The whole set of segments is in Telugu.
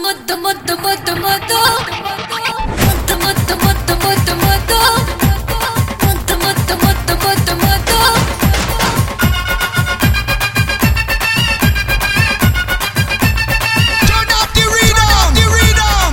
ముద్దు ముద్దు ముద్దు ముద్దు ముద్దు ముద్దు ముద్దు ముద్దు ముద్దు ముద్దు ముద్దు ముద్దు ముద్దు ముద్దు Turn up the rhythm, the rhythm.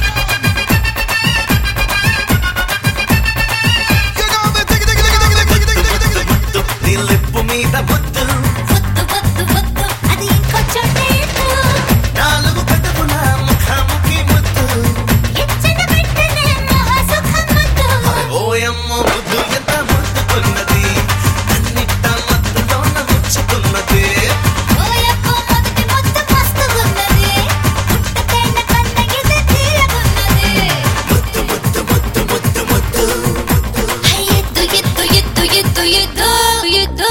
You got me tick tick tick tick tick tick tick tick tick. నీ లిప్పు మీద ముద్దు ముద్దు ముద్దు ముద్దు అది ఇంకొంచెం నీకు నాలుగు పెదవుల ముఖాముఖి ముద్దు ఇచ్చిన వెంటనే మహాసుఖం ముద్దు ఓయమ్మో ముద్దు ఎంత ముద్దుకున్నది అన్నిట మత్తులోన ముచ్చుకున్నది ఓయప్ప మొదటి ముద్దు మస్తుగున్నది పుట్టతేన కన్న ఇది తీయగున్నది ముద్దు ముద్దు ముద్దు ముద్దు ముద్దు హై ఎద్దు ఎద్దు ఎద్దు ఎద్దు ఎద్దు ఎద్దు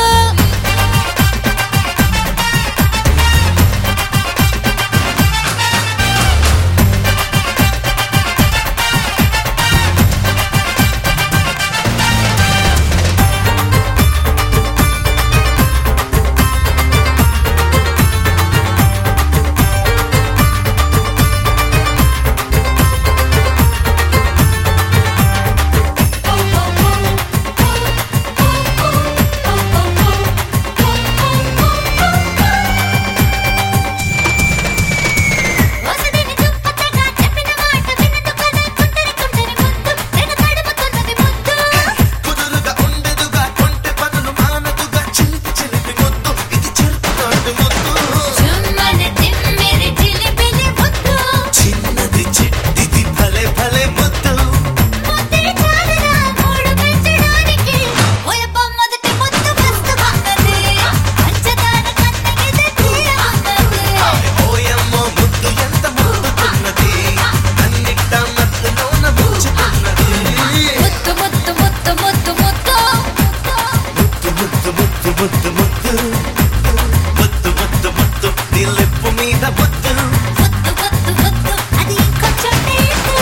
వసదిని చుప్పతగా చెప్పిన మాట వినదుకనే కుంటరి కుంటరి ముద్దు తెగ తడుముతున్నది ముద్దు కుదురుగా ఉండదుగా కొంటె పనులు మానదుగా చిలిపి చిలిపి ముద్దు ఇది చెరుపుతాడు ముద్దు చుమ్మని తిమ్మిరి చిలిపిలి ముద్దు చిన్నది చిట్టిది భలే భలే ముద్దు ముద్దే చాలురా మూడు పెంచడానికి ఓయప్ప మొదటి ముద్దు మస్తుగున్నది పంచదార కన్న ఇది తీయగున్నది ఓయమ్మో ముద్దు ఎంత ముద్దుకున్నది అన్నిట మత్తులోన ముచ్చుకున్నది ముద్దు ముద్దు ముద్దు ముద్దు ముద్దు ముద్దు ముద్దు ముద్దు ముద్దు ముద్దు ముద్దు ముద్దు నీ లిప్పు మీద ముద్దు ముద్దు ముద్దు ముద్దు అది ఇంకొంచెం నీకు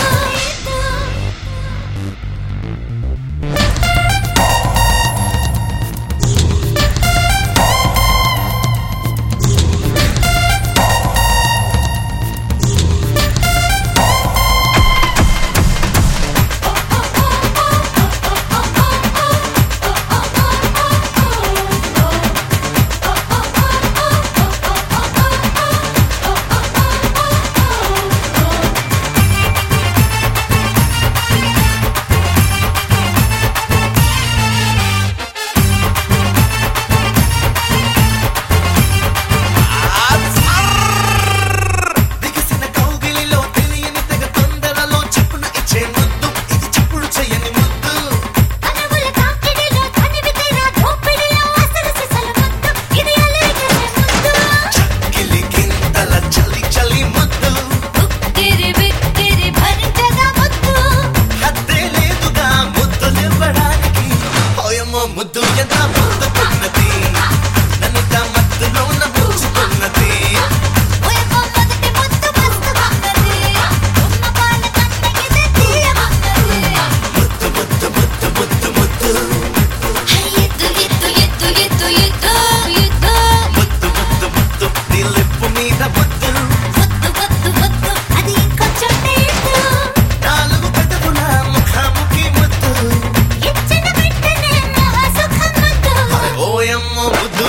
దిగిసిన కౌగిలిలో తెలియని తెగ తొందరలో చెప్పున ఇచ్చే ముద్దు ఇది చెప్పుడు చెయ్యని ముద్దు కనువుల తాకిడిలో తనివి తీరా దోపిడిలో అసలు సిసలు ముద్దు ఇది అలిగేసే ముద్దు చక్కిలి గింతల చలి చలి ముద్దు ఉక్కిరి బిక్కిరి భరించగా ముద్దు హద్దే లేదుగా ముద్దులివ్వడానికి ఓయమ్మో ముద్దు ఎంత ముద్దుకున్నది నన్నిట మత్తులోన ముచ్చుకున్నది ఓయప్ప మొదటి ముద్దు మస్తుగున్నది ఉమ్మ పాల కన్న ఇది తీయగున్నది ముద్దు ముద్దు ముద్దు ముద్దు ముద్దు హై ఎద్దు ఎద్దు ఎద్దు ఎద్దు ఎద్దు ఎద్దు ముద్దు ముద్దు ముద్దు నీ లిప్పు మీద ముద్దు ముద్దు ముద్దు ముద్దు అది ఇంకొంచెం నీకు నాలుగు పెదవుల ముఖాముఖి ముద్దు ఇచ్చిన వెంటనే మహాసుఖం ముద్దు ఓయమ్మో ముద్దు